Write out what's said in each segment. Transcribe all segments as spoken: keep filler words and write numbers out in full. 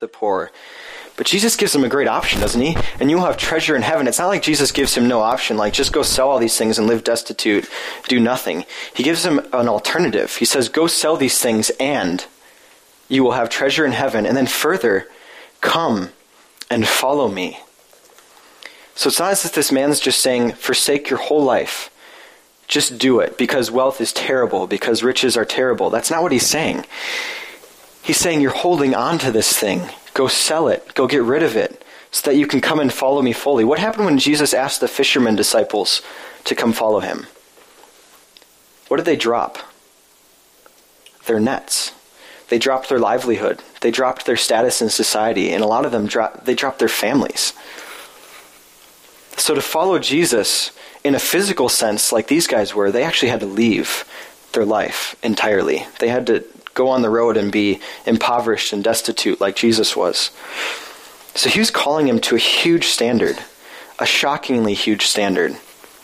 the poor. But Jesus gives him a great option, doesn't he? And you will have treasure in heaven. It's not like Jesus gives him no option, like just go sell all these things and live destitute, do nothing. He gives him an alternative. He says, go sell these things and you will have treasure in heaven. And then further, come and follow me. So it's not as if this man's just saying, forsake your whole life. Just do it because wealth is terrible, because riches are terrible. That's not what he's saying. He's saying you're holding on to this thing. Go sell it. Go get rid of it so that you can come and follow me fully. What happened when Jesus asked the fishermen disciples to come follow him? What did they drop? Their nets. They dropped their livelihood. They dropped their status in society. And a lot of them, dropped, they dropped their families. So to follow Jesus in a physical sense, like these guys were, they actually had to leave their life entirely. They had to go on the road and be impoverished and destitute like Jesus was. So he was calling him to a huge standard, a shockingly huge standard.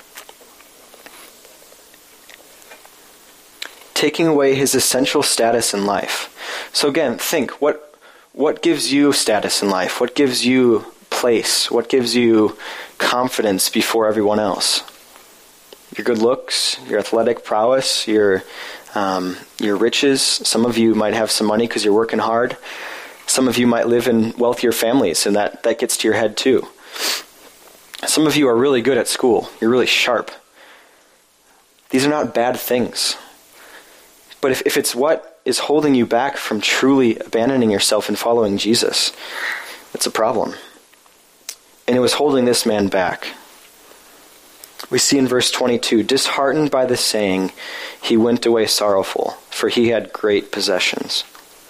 Taking away his essential status in life. So again, think, what what gives you status in life? What gives you place? What gives you confidence before everyone else? Your good looks, your athletic prowess, your um, your riches. Some of you might have some money because you're working hard. Some of you might live in wealthier families, and that, that gets to your head too. Some of you are really good at school. You're really sharp. These are not bad things. But if, if it's what is holding you back from truly abandoning yourself and following Jesus, it's a problem. And it was holding this man back. We see in verse twenty-two, disheartened by the saying, he went away sorrowful, for he had great possessions.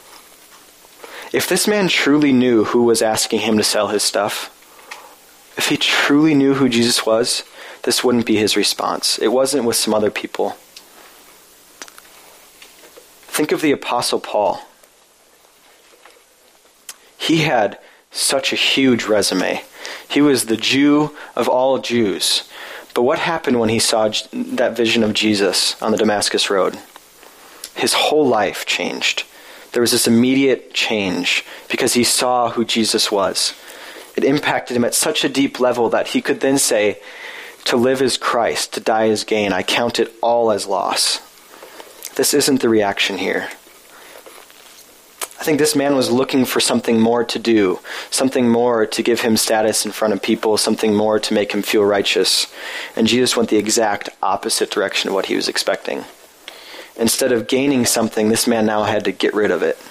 If this man truly knew who was asking him to sell his stuff, if he truly knew who Jesus was, this wouldn't be his response. It wasn't with some other people. Think of the Apostle Paul. He had such a huge resume. He was the Jew of all Jews. But what happened when he saw that vision of Jesus on the Damascus Road? His whole life changed. There was this immediate change because he saw who Jesus was. It impacted him at such a deep level that he could then say, to live is Christ, to die is gain. I count it all as loss. This isn't the reaction here. I think this man was looking for something more to do, something more to give him status in front of people, something more to make him feel righteous. And Jesus went the exact opposite direction of what he was expecting. Instead of gaining something, this man now had to get rid of it.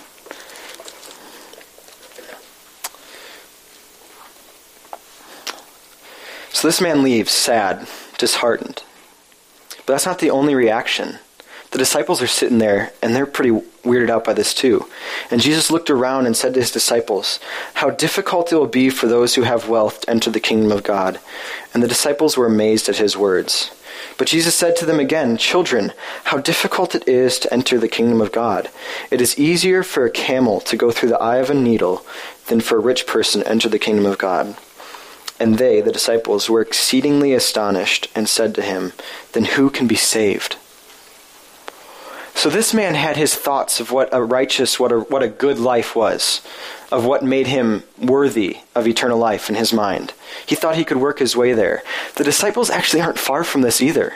So this man leaves sad, disheartened. But that's not the only reaction. The disciples are sitting there, and they're pretty weirded out by this too. And Jesus looked around and said to his disciples, how difficult it will be for those who have wealth to enter the kingdom of God. And the disciples were amazed at his words. But Jesus said to them again, children, how difficult it is to enter the kingdom of God. It is easier for a camel to go through the eye of a needle than for a rich person to enter the kingdom of God. And they, the disciples, were exceedingly astonished and said to him, then who can be saved? So this man had his thoughts of what a righteous, what a, what a good life was, of what made him worthy of eternal life in his mind. He thought he could work his way there. The disciples actually aren't far from this either.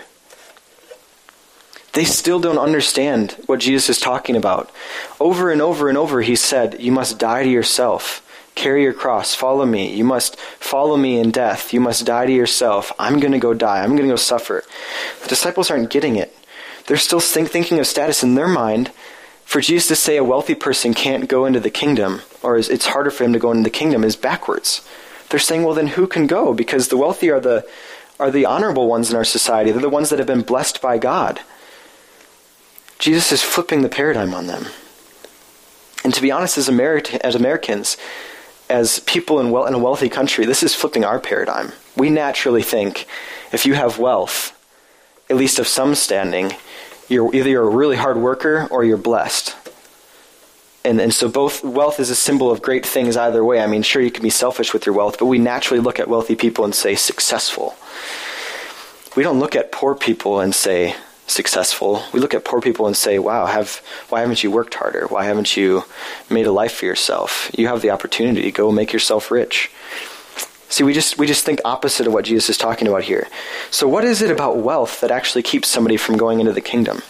They still don't understand what Jesus is talking about. Over and over and over he said, you must die to yourself. Carry your cross. Follow me. You must follow me in death. You must die to yourself. I'm going to go die. I'm going to go suffer. The disciples aren't getting it. They're still think, thinking of status in their mind. For Jesus to say a wealthy person can't go into the kingdom, or is, it's harder for him to go into the kingdom, is backwards. They're saying, well, then who can go? Because the wealthy are the are the honorable ones in our society. They're the ones that have been blessed by God. Jesus is flipping the paradigm on them. And to be honest, as, Ameri- as Americans, as people in, well, in a wealthy country, this is flipping our paradigm. We naturally think if you have wealth, at least of some standing, you're either you're a really hard worker or you're blessed. And and so both wealth is a symbol of great things either way. I mean, sure, you can be selfish with your wealth, but we naturally look at wealthy people and say successful. We don't look at poor people and say successful. We look at poor people and say, wow, have why haven't you worked harder? Why haven't you made a life for yourself? You have the opportunity to go make yourself rich. See, we just we just think opposite of what Jesus is talking about here. So what is it about wealth that actually keeps somebody from going into the kingdom?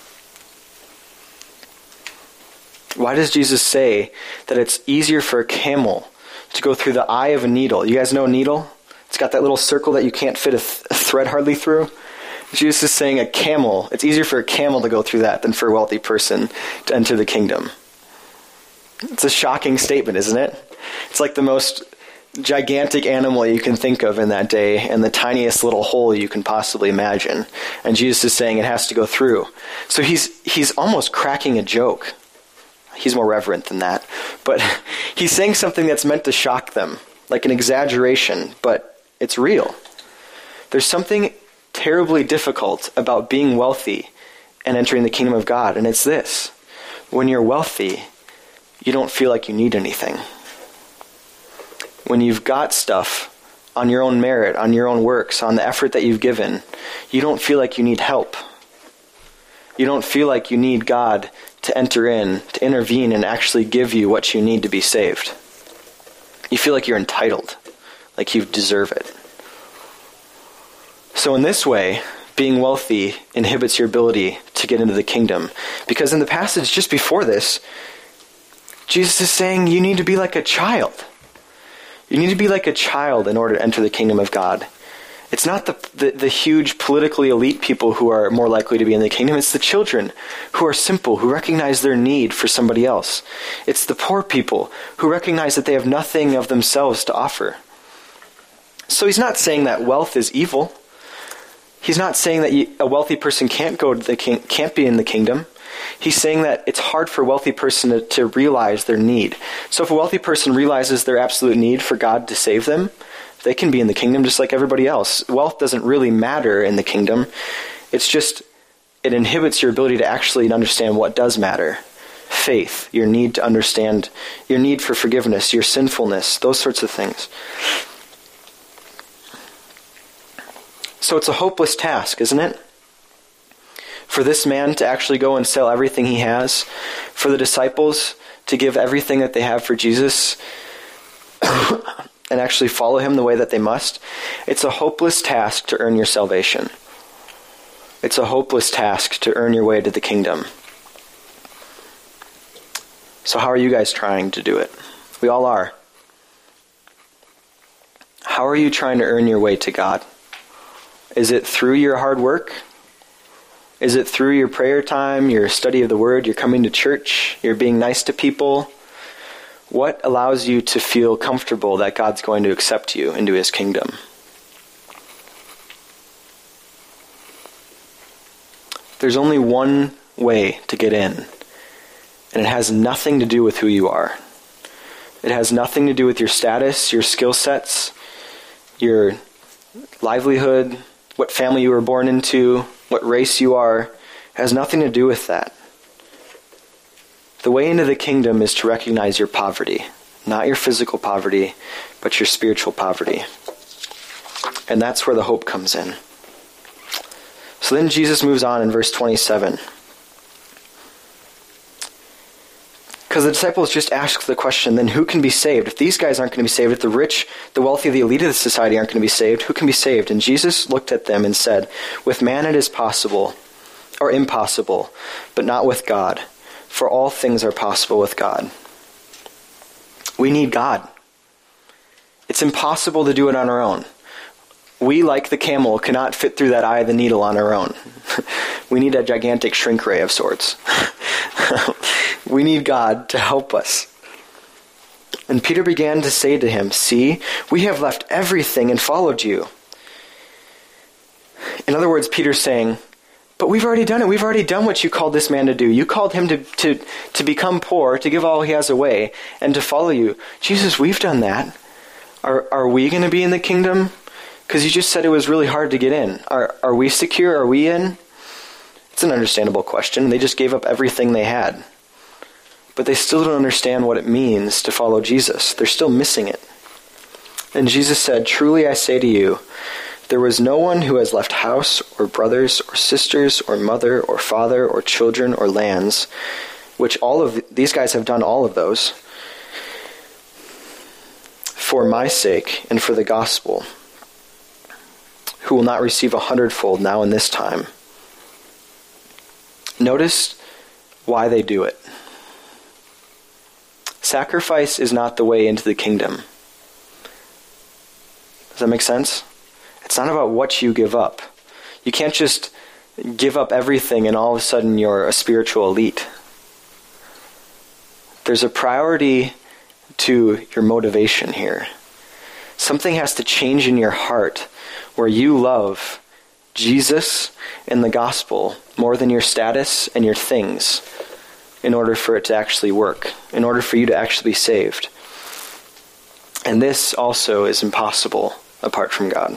Why does Jesus say that it's easier for a camel to go through the eye of a needle? You guys know a needle? It's got that little circle that you can't fit a, th- a thread hardly through. Jesus is saying a camel, it's easier for a camel to go through that than for a wealthy person to enter the kingdom. It's a shocking statement, isn't it? It's like the most gigantic animal you can think of in that day and the tiniest little hole you can possibly imagine. And Jesus is saying it has to go through. So he's he's almost cracking a joke. He's more reverent than that. But he's saying something that's meant to shock them, like an exaggeration, but it's real. There's something terribly difficult about being wealthy and entering the kingdom of God, and it's this. When you're wealthy, you don't feel like you need anything. When you've got stuff on your own merit, on your own works, on the effort that you've given, you don't feel like you need help. You don't feel like you need God to enter in, to intervene and actually give you what you need to be saved. You feel like you're entitled, like you deserve it. So in this way, being wealthy inhibits your ability to get into the kingdom. Because in the passage just before this, Jesus is saying you need to be like a child. You need to be like a child in order to enter the kingdom of God. It's not the, the, the huge politically elite people who are more likely to be in the kingdom. It's the children who are simple, who recognize their need for somebody else. It's the poor people who recognize that they have nothing of themselves to offer. So he's not saying that wealth is evil. He's not saying that you, a wealthy person can't go to the king, can't be in the kingdom. He's saying that it's hard for a wealthy person to, to realize their need. So if a wealthy person realizes their absolute need for God to save them, they can be in the kingdom just like everybody else. Wealth doesn't really matter in the kingdom. It's just, it inhibits your ability to actually understand what does matter. Faith, your need to understand, your need for forgiveness, your sinfulness, those sorts of things. So it's a hopeless task, isn't it? For this man to actually go and sell everything he has, for the disciples to give everything that they have for Jesus, and actually follow him the way that they must. It's a hopeless task to earn your salvation. It's a hopeless task to earn your way to the kingdom. So how are you guys trying to do it? We all are. How are you trying to earn your way to God? Is it through your hard work? Is it through your prayer time, your study of the Word, your coming to church, your being nice to people? What allows you to feel comfortable that God's going to accept you into his kingdom? There's only one way to get in, and it has nothing to do with who you are. It has nothing to do with your status, your skill sets, your livelihood, what family you were born into, what race you are. It has nothing to do with that. The way into the kingdom is to recognize your poverty, not your physical poverty, but your spiritual poverty. And that's where the hope comes in. So then Jesus moves on in verse twenty-seven. Because the disciples just ask the question, then who can be saved? If these guys aren't going to be saved, if the rich, the wealthy, the elite of the society aren't going to be saved, who can be saved? And Jesus looked at them and said, with man it is possible, or impossible, but not with God. For all things are possible with God. We need God. It's impossible to do it on our own. We, like the camel, cannot fit through that eye of the needle on our own. We need a gigantic shrink ray of sorts. We need God to help us. And Peter began to say to him, see, we have left everything and followed you. In other words, Peter's saying, but we've already done it. We've already done what you called this man to do. You called him to, to, to become poor, to give all he has away, and to follow you. Jesus, we've done that. Are are we going to be in the kingdom? Because you just said it was really hard to get in. Are are we secure? Are we in? It's an understandable question. They just gave up everything they had. But they still don't understand what it means to follow Jesus. They're still missing it. And Jesus said, truly I say to you, There was no one who has left house or brothers or sisters or mother or father or children or lands, which all of these guys have done all of those, for my sake and for the gospel, who will not receive a hundredfold now in this time. Notice why they do it. Sacrifice is not the way into the kingdom. Does that make sense? It's not about what you give up. You can't just give up everything and all of a sudden you're a spiritual elite. There's a priority to your motivation here. Something has to change in your heart where you love Jesus and the gospel more than your status and your things in order for it to actually work, in order for you to actually be saved. And this also is impossible apart from God.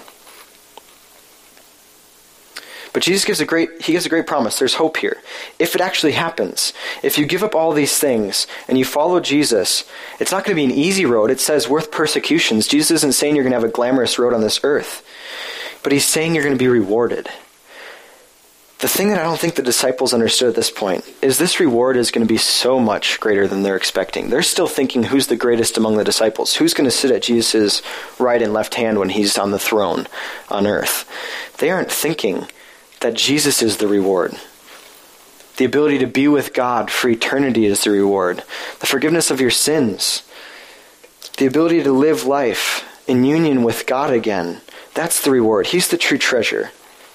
But Jesus gives a great, he gives a great promise. There's hope here. If it actually happens, if you give up all these things and you follow Jesus, it's not going to be an easy road. It says worth persecutions. Jesus isn't saying you're going to have a glamorous road on this earth, but he's saying you're going to be rewarded. The thing that I don't think the disciples understood at this point is this reward is going to be so much greater than they're expecting. They're still thinking who's the greatest among the disciples? Who's going to sit at Jesus' right and left hand when he's on the throne on earth? They aren't thinking that Jesus is the reward. The ability to be with God for eternity is the reward. The forgiveness of your sins. The ability to live life in union with God again. That's the reward. He's the true treasure.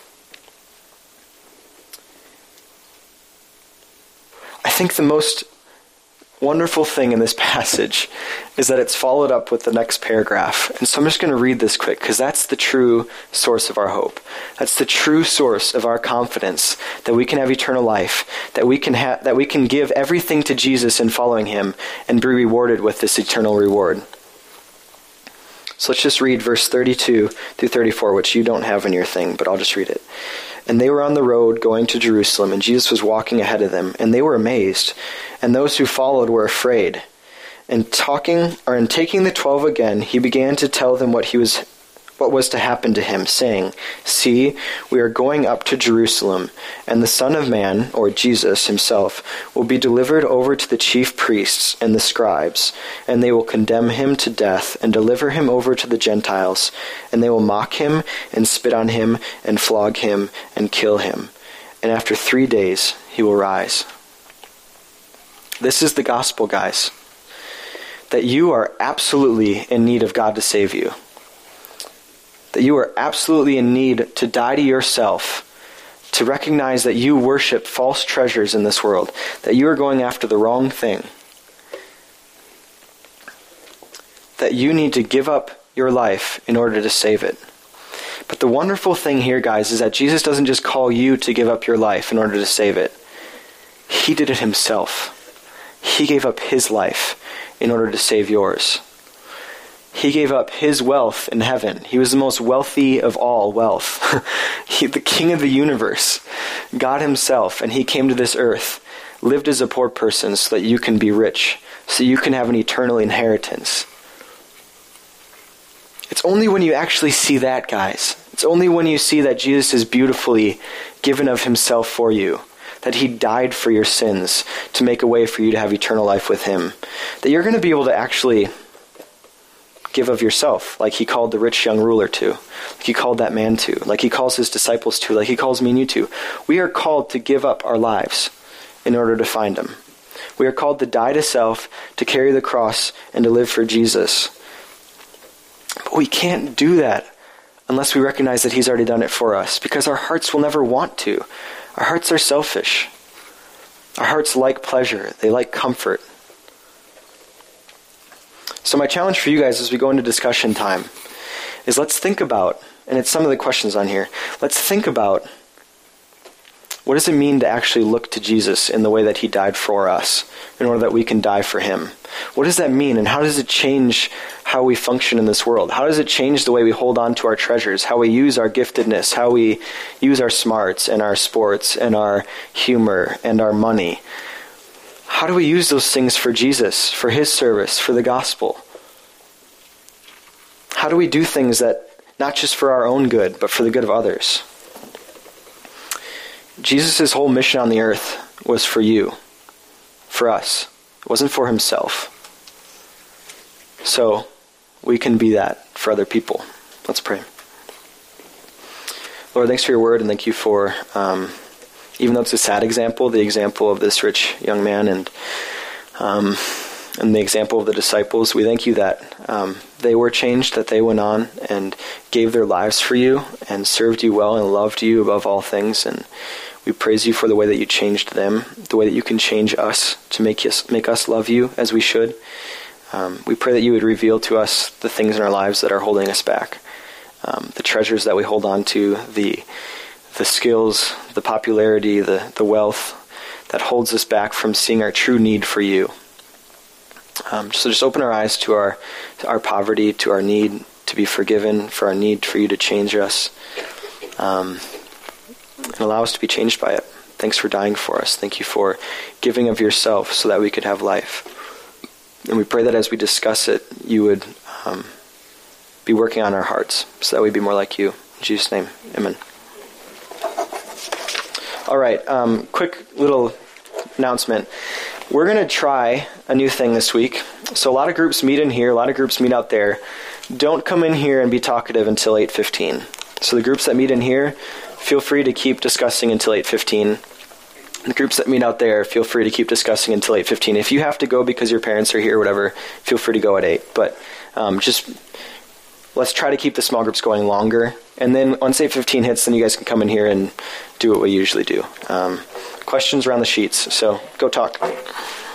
I think the most wonderful thing in this passage is that it's followed up with the next paragraph. And so I'm just going to read this quick because that's the true source of our hope. That's the true source of our confidence that we can have eternal life, that we can ha- that we can give everything to Jesus in following him and be rewarded with this eternal reward. So let's just read verse thirty-two through thirty-four, which you don't have in your thing, but I'll just read it. And they were on the road going to Jerusalem, and Jesus was walking ahead of them, and they were amazed, and those who followed were afraid. And talking, or in taking the twelve again, he began to tell them what he was, what was to happen to him, saying, "See, we are going up to Jerusalem, and the Son of Man," or Jesus himself, "will be delivered over to the chief priests and the scribes, and they will condemn him to death and deliver him over to the Gentiles, and they will mock him and spit on him and flog him and kill him. And after three days he will rise." This is the gospel, guys. That you are absolutely in need of God to save you. That you are absolutely in need to die to yourself, to recognize that you worship false treasures in this world, that you are going after the wrong thing, that you need to give up your life in order to save it. But the wonderful thing here, guys, is that Jesus doesn't just call you to give up your life in order to save it. He did it himself. He gave up his life in order to save yours. He gave up his wealth in heaven. He was the most wealthy of all wealth. He, the king of the universe, God himself, and he came to this earth, lived as a poor person so that you can be rich, so you can have an eternal inheritance. It's only when you actually see that, guys. It's only when you see that Jesus is beautifully given of himself for you, that he died for your sins to make a way for you to have eternal life with him, that you're going to be able to actually give of yourself, like he called the rich young ruler to, like he called that man to, like he calls his disciples to, like he calls me and you to. We are called to give up our lives in order to find him. We are called to die to self, to carry the cross, and to live for Jesus. But we can't do that unless we recognize that he's already done it for us, because our hearts will never want to. Our hearts are selfish. Our hearts like pleasure. They like comfort. So my challenge for you guys as we go into discussion time is let's think about, and it's some of the questions on here, let's think about what does it mean to actually look to Jesus in the way that he died for us in order that we can die for him? What does that mean, and how does it change how we function in this world? How does it change the way we hold on to our treasures, how we use our giftedness, how we use our smarts and our sports and our humor and our money? How do we use those things for Jesus, for his service, for the gospel? How do we do things that not just for our own good, but for the good of others. Jesus' whole mission on the earth was for you, for us. It wasn't for himself. So we can be that for other people. Let's pray. Lord, thanks for your word, and thank you for, um, even though it's a sad example, the example of this rich young man and um, and the example of the disciples. We thank you that um, they were changed, that they went on and gave their lives for you and served you well and loved you above all things. And we praise you for the way that you changed them, the way that you can change us to make us, make us love you as we should. Um, we pray that you would reveal to us the things in our lives that are holding us back, um, the treasures that we hold on to, the the skills, the popularity, the, the wealth that holds us back from seeing our true need for you. Um, so just open our eyes to our to our poverty, to our need to be forgiven, for our need for you to change us, um, and allow us to be changed by it. Thanks for dying for us. Thank you for giving of yourself so that we could have life. And we pray that as we discuss it, you would um, be working on our hearts so that we'd be more like you. In Jesus' name, amen. All right, um, quick little announcement. We're going to try a new thing this week. So a lot of groups meet in here, a lot of groups meet out there. Don't come in here and be talkative until eight fifteen. So the groups that meet in here, feel free to keep discussing until eight fifteen. The groups that meet out there, feel free to keep discussing until eight fifteen. If you have to go because your parents are here or whatever, feel free to go at eight. But um, just let's try to keep the small groups going longer. And then once eight fifteen hits, then you guys can come in here and do what we usually do. Um, questions around the sheets, so go talk.